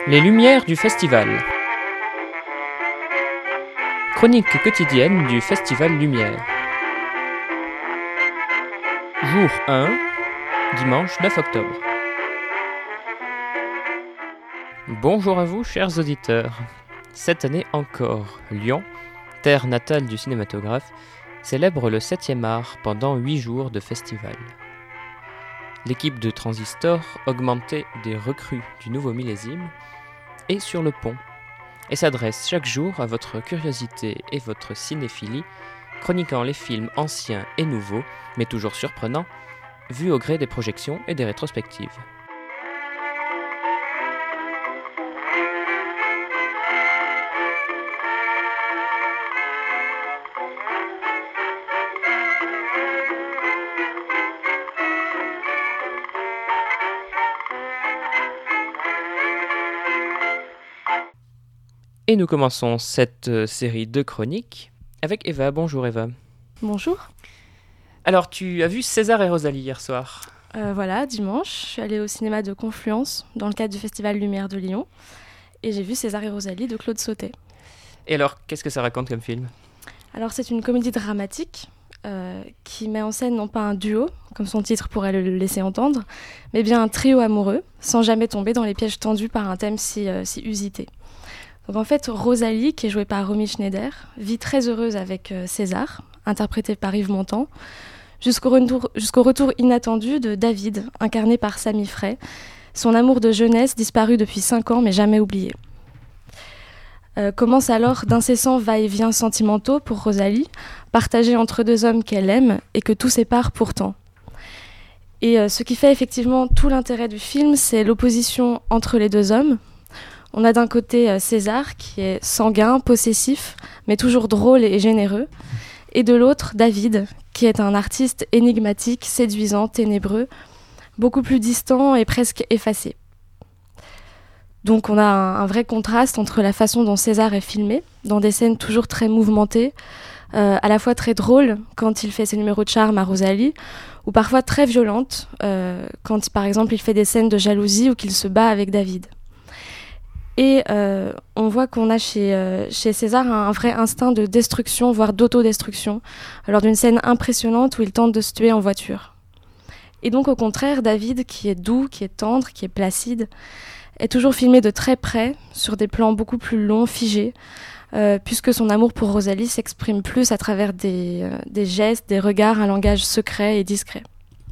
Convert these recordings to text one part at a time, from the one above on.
Les lumières du festival. Chronique quotidienne du festival Lumière. Jour 1, dimanche 9 octobre. Bonjour à vous, chers auditeurs. Cette année encore, Lyon, terre natale du cinématographe, célèbre le 7e art pendant 8 jours de festival. L'équipe de Transistor, augmentée des recrues du nouveau millésime, est sur le pont et s'adresse chaque jour à votre curiosité et votre cinéphilie, chroniquant les films anciens et nouveaux, mais toujours surprenants, vus au gré des projections et des rétrospectives. Et nous commençons cette série de chroniques avec Eva. Bonjour Eva. Bonjour. Alors, tu as vu César et Rosalie hier soir ? Voilà, dimanche, je suis allée au cinéma de Confluence dans le cadre du Festival Lumière de Lyon et j'ai vu César et Rosalie de Claude Sautet. Et alors, qu'est-ce que ça raconte comme film ? Alors, c'est une comédie dramatique qui met en scène non pas un duo, comme son titre pourrait le laisser entendre, mais bien un trio amoureux, sans jamais tomber dans les pièges tendus par un thème si usité. Donc en fait, Rosalie, qui est jouée par Romy Schneider, vit très heureuse avec César, interprété par Yves Montand, jusqu'au retour inattendu de David, incarné par Sami Frey, son amour de jeunesse disparu depuis 5 ans mais jamais oublié. Commencent alors d'incessants va-et-vient sentimentaux pour Rosalie, partagés entre deux hommes qu'elle aime et que tout sépare pourtant. Et ce qui fait effectivement tout l'intérêt du film, c'est l'opposition entre les deux hommes. On a d'un côté César, qui est sanguin, possessif, mais toujours drôle et généreux, et de l'autre David, qui est un artiste énigmatique, séduisant, ténébreux, beaucoup plus distant et presque effacé. Donc on a un vrai contraste entre la façon dont César est filmé, dans des scènes toujours très mouvementées, à la fois très drôles quand il fait ses numéros de charme à Rosalie, ou parfois très violentes quand par exemple il fait des scènes de jalousie ou qu'il se bat avec David. Et on voit qu'on a chez César un vrai instinct de destruction, voire d'autodestruction, lors d'une scène impressionnante où il tente de se tuer en voiture. Et donc au contraire, David, qui est doux, qui est tendre, qui est placide, est toujours filmé de très près, sur des plans beaucoup plus longs, figés, puisque son amour pour Rosalie s'exprime plus à travers des gestes, des regards, un langage secret et discret.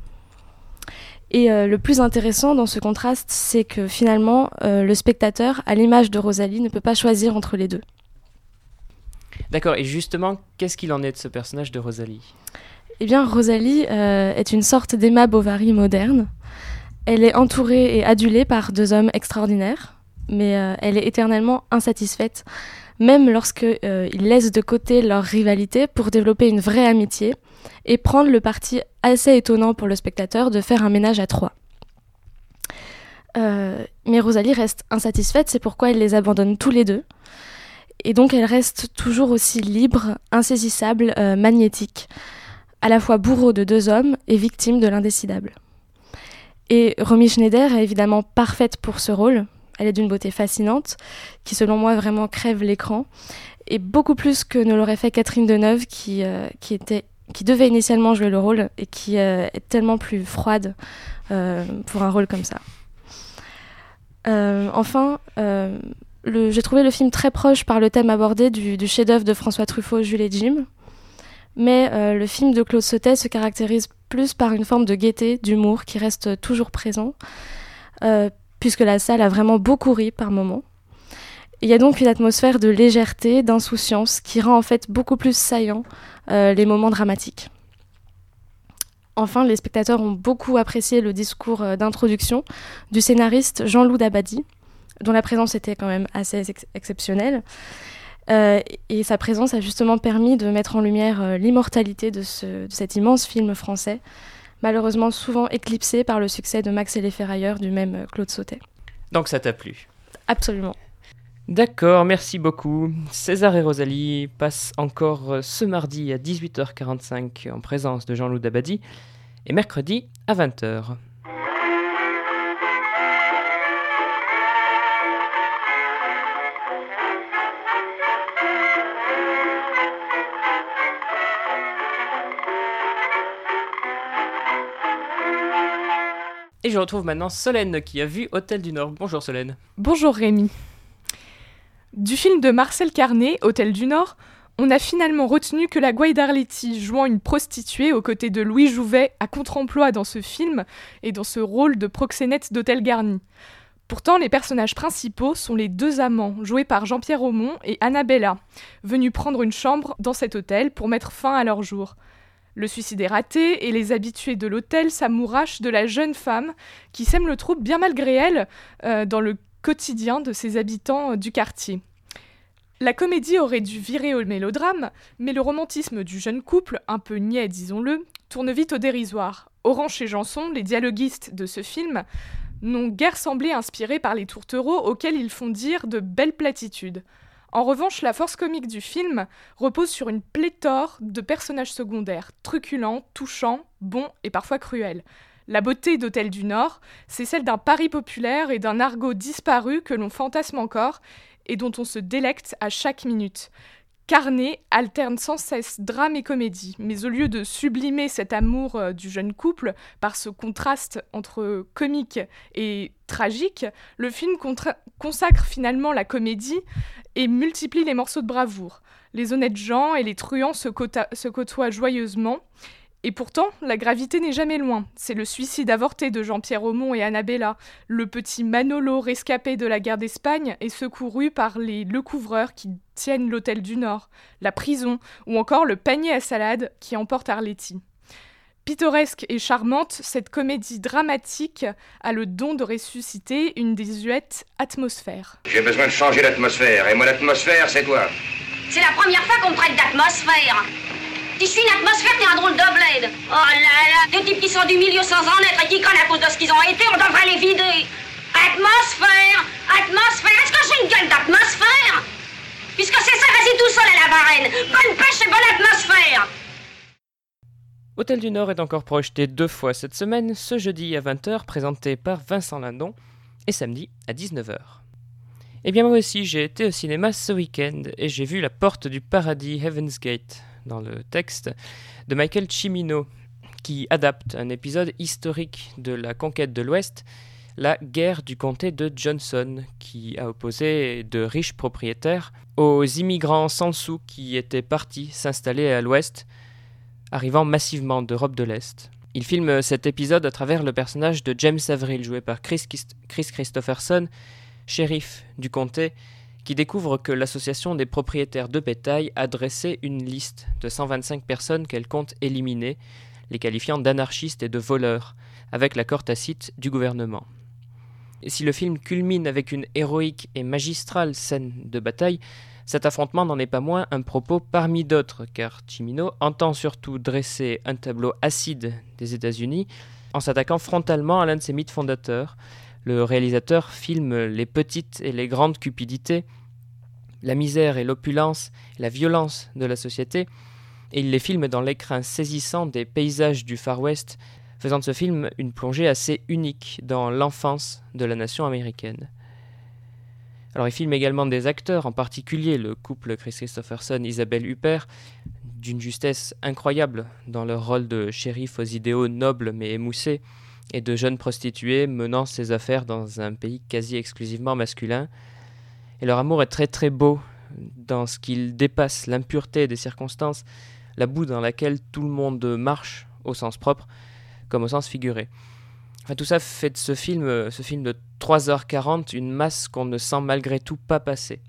Et le plus intéressant dans ce contraste, c'est que finalement, le spectateur, à l'image de Rosalie, ne peut pas choisir entre les deux. D'accord, et justement, qu'est-ce qu'il en est de ce personnage de Rosalie ? Eh bien, Rosalie est une sorte d'Emma Bovary moderne. Elle est entourée et adulée par deux hommes extraordinaires, mais elle est éternellement insatisfaite, même lorsqu'ils laissent de côté leur rivalité pour développer une vraie amitié et prendre le parti assez étonnant pour le spectateur de faire un ménage à 3. Mais Rosalie reste insatisfaite, c'est pourquoi elle les abandonne tous les deux. Et donc elle reste toujours aussi libre, insaisissable, magnétique, à la fois bourreau de deux hommes et victime de l'indécidable. Et Romy Schneider est évidemment parfaite pour ce rôle. Elle est d'une beauté fascinante, qui selon moi vraiment crève l'écran, et beaucoup plus que ne l'aurait fait Catherine Deneuve, qui devait initialement jouer le rôle, et qui est tellement plus froide pour un rôle comme ça. Enfin, j'ai trouvé le film très proche par le thème abordé du chef-d'œuvre de François Truffaut, Jules et Jim, mais le film de Claude Sautet se caractérise plus par une forme de gaieté, d'humour qui reste toujours présent, puisque la salle a vraiment beaucoup ri par moments. Il y a donc une atmosphère de légèreté, d'insouciance, qui rend en fait beaucoup plus saillants les moments dramatiques. Enfin, les spectateurs ont beaucoup apprécié le discours d'introduction du scénariste Jean-Loup Dabadi, dont la présence était quand même assez exceptionnelle. Et sa présence a justement permis de mettre en lumière l'immortalité de cet immense film français, malheureusement souvent éclipsé par le succès de Max et les Ferrailleurs du même Claude Sautet. Donc ça t'a plu ? Absolument. D'accord, merci beaucoup. César et Rosalie passent encore ce mardi à 18h45 en présence de Jean-Loup Dabadi et mercredi à 20h. Et je retrouve maintenant Solène qui a vu Hôtel du Nord. Bonjour Solène. Bonjour Rémi. Du film de Marcel Carné, Hôtel du Nord, on a finalement retenu que la Gouaille d'Arletty, jouant une prostituée aux côtés de Louis Jouvet, a contre-emploi dans ce film et dans ce rôle de proxénète d'hôtel garni. Pourtant, les personnages principaux sont les deux amants, joués par Jean-Pierre Aumont et Annabella, venus prendre une chambre dans cet hôtel pour mettre fin à leur jour. Le suicide est raté et les habitués de l'hôtel s'amourachent de la jeune femme qui sème le trouble bien malgré elle dans le quotidien de ses habitants du quartier. La comédie aurait dû virer au mélodrame, mais le romantisme du jeune couple, un peu niais disons-le, tourne vite au dérisoire. Orange et Janson, les dialoguistes de ce film, n'ont guère semblé inspirés par les tourtereaux auxquels ils font dire de belles platitudes. En revanche, la force comique du film repose sur une pléthore de personnages secondaires, truculents, touchants, bons et parfois cruels. La beauté d'Hôtel du Nord, c'est celle d'un Paris populaire et d'un argot disparu que l'on fantasme encore et dont on se délecte à chaque minute. Carné alterne sans cesse drame et comédie, mais au lieu de sublimer cet amour du jeune couple par ce contraste entre comique et tragique, le film consacre finalement la comédie et multiplie les morceaux de bravoure. Les honnêtes gens et les truands se côtoient joyeusement. Et pourtant, la gravité n'est jamais loin. C'est le suicide avorté de Jean-Pierre Aumont et Annabella. Le petit Manolo, rescapé de la guerre d'Espagne, est secouru par les Lecouvreurs qui tiennent l'Hôtel du Nord, la prison, ou encore le panier à salade qui emporte Arletty. Pittoresque et charmante, cette comédie dramatique a le don de ressusciter une désuète atmosphère. J'ai besoin de changer l'atmosphère, et moi l'atmosphère, c'est quoi? C'est la première fois qu'on me traite d'atmosphère. Si je suis une atmosphère, t'es un drôle de bled. Oh là là, des types qui sont du milieu sans en être et qui connent à cause de ce qu'ils ont été, on devrait les vider. Atmosphère, est-ce que j'ai une gueule d'atmosphère? Puisque c'est ça, vas-y tout seul à la Varenne. Bonne pêche et bonne atmosphère. Hôtel du Nord est encore projeté 2 fois cette semaine, ce jeudi à 20h, présenté par Vincent Lindon, et samedi à 19h. Eh bien moi aussi, j'ai été au cinéma ce week-end, et j'ai vu La Porte du Paradis, Heaven's Gate, dans le texte de Michael Cimino, qui adapte un épisode historique de la conquête de l'Ouest, la guerre du comté de Johnson, qui a opposé de riches propriétaires aux immigrants sans sous qui étaient partis s'installer à l'Ouest, arrivant massivement d'Europe de l'Est. Il filme cet épisode à travers le personnage de James Avril, joué par Chris Christopherson, shérif du comté, qui découvre que l'association des propriétaires de bétail a dressé une liste de 125 personnes qu'elle compte éliminer, les qualifiant d'anarchistes et de voleurs, avec l'accord tacite du gouvernement. Et si le film culmine avec une héroïque et magistrale scène de bataille, cet affrontement n'en est pas moins un propos parmi d'autres, car Cimino entend surtout dresser un tableau acide des États-Unis en s'attaquant frontalement à l'un de ses mythes fondateurs. Le réalisateur filme les petites et les grandes cupidités, la misère et l'opulence, la violence de la société, et il les filme dans l'écrin saisissant des paysages du Far West, faisant de ce film une plongée assez unique dans l'enfance de la nation américaine. Alors il filme également des acteurs, en particulier le couple Chris Christopherson-Isabelle Huppert, d'une justesse incroyable dans leur rôle de shérif aux idéaux nobles mais émoussés, et de jeunes prostituées menant ses affaires dans un pays quasi exclusivement masculin. Et leur amour est très très beau, dans ce qu'il dépasse l'impureté des circonstances, la boue dans laquelle tout le monde marche, au sens propre, comme au sens figuré. Enfin, tout ça fait de ce film de 3h40, une masse qu'on ne sent malgré tout pas passer.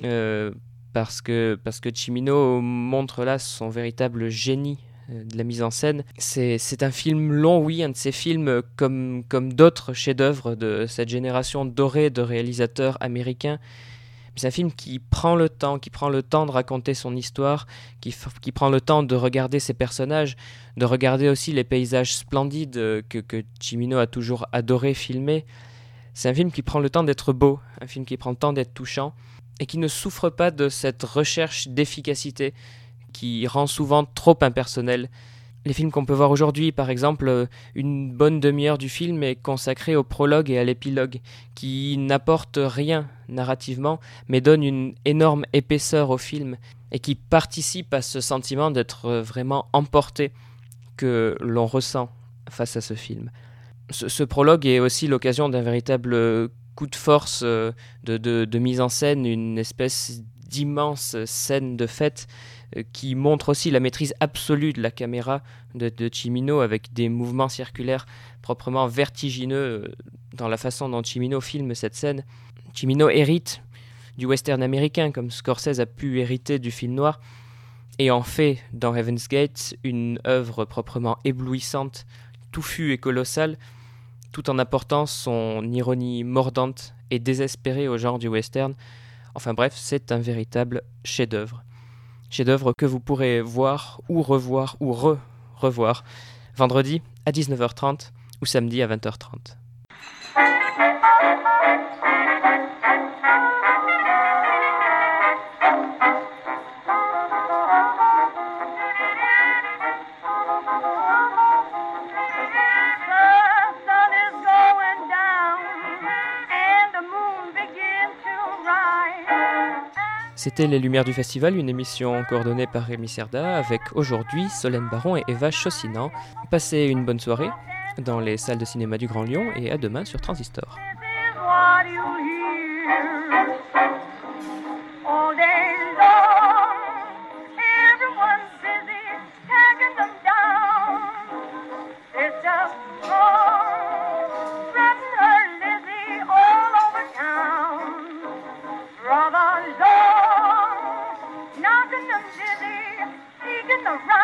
Parce que Cimino montre là son véritable génie de la mise en scène. C'est un film long, oui, un de ces films comme d'autres chefs-d'œuvre de cette génération dorée de réalisateurs américains. C'est un film qui prend le temps de raconter son histoire, qui prend le temps de regarder ses personnages, de regarder aussi les paysages splendides que Cimino a toujours adoré filmer. C'est un film qui prend le temps d'être beau, un film qui prend le temps d'être touchant, et qui ne souffre pas de cette recherche d'efficacité qui rend souvent trop impersonnel. Les films qu'on peut voir aujourd'hui, par exemple, une bonne demi-heure du film est consacrée au prologue et à l'épilogue, qui n'apportent rien narrativement, mais donnent une énorme épaisseur au film, et qui participent à ce sentiment d'être vraiment emporté que l'on ressent face à ce film. Ce prologue est aussi l'occasion d'un véritable coup de force de mise en scène, une espèce d'immense scène de fête qui montre aussi la maîtrise absolue de la caméra de Cimino, avec des mouvements circulaires proprement vertigineux dans la façon dont Cimino filme cette scène. Cimino hérite du western américain, comme Scorsese a pu hériter du film noir, et en fait, dans Heaven's Gate, une œuvre proprement éblouissante, touffue et colossale, tout en apportant son ironie mordante et désespérée au genre du western. Enfin bref, c'est un véritable chef-d'œuvre. Chef-d'œuvre que vous pourrez voir ou revoir ou revoir vendredi à 19h30 ou samedi à 20h30. C'était Les Lumières du Festival, une émission coordonnée par Rémi Cerda, avec aujourd'hui Solène Baron et Eva Chossinan. Passez une bonne soirée dans les salles de cinéma du Grand Lyon et à demain sur Transistor. Knocking them dizzy, seeking the right.